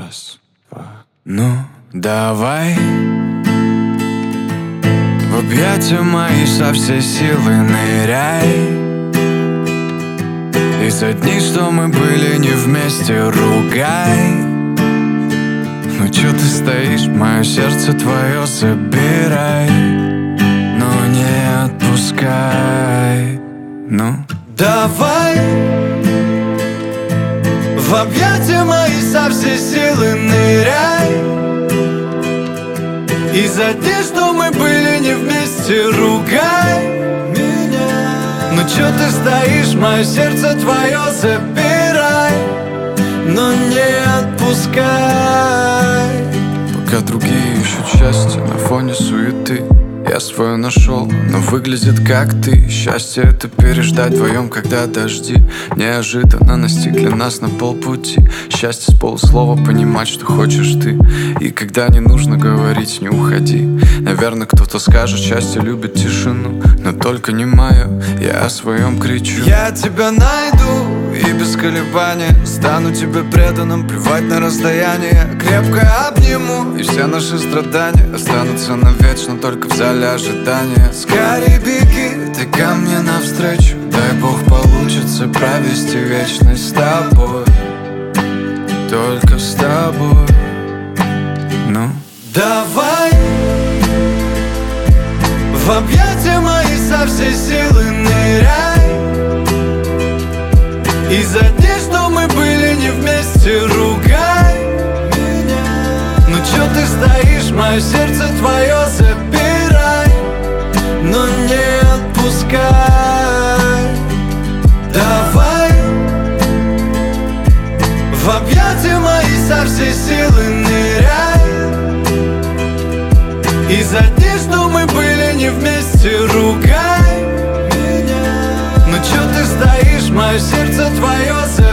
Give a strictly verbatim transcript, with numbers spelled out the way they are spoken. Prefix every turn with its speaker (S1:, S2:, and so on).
S1: Раз, два. Ну, давай в объятия мои со всей силы ныряй. И за дни, что мы были не вместе, ругай. Ну чё ты стоишь, мое сердце твое забирай, но не отпускай. Ну, давай в объятия мои со всей силы ныряй. И за дни, что мы были не вместе, ругай меня. Ну чё ты стоишь, мое сердце твое забирай, но не отпускай. Пока другие ищут счастье на фоне суеты, я свое нашел, но выглядит как ты. Счастье — это переждать вдвоем, когда дожди неожиданно настигли нас на полпути. Счастье с полуслова понимать, что хочешь ты. И когда не нужно говорить, не уходи. Наверное, кто-то скажет, счастье любит тишину, но только не мое, я о своем кричу. Я тебя найду и без колебания стану тебе преданным, плевать на расстояние. Крепко обниму, и все наши страдания останутся навечно только в зале ожидания. Скорей беги, ты ко мне навстречу, дай бог получится провести вечность с тобой, только с тобой. Ну, давай в объятия мои со всей силы ныряй. И за дни, что мы были не вместе, ругай меня. Ну чё ты стоишь, мое сердце твое забирай, но не отпускай. Давай в объятия мои со всей силы ныряй. И за дни, что мы были не вместе, ругай меня. Ну чё ты стоишь, мое сердце твое забирай.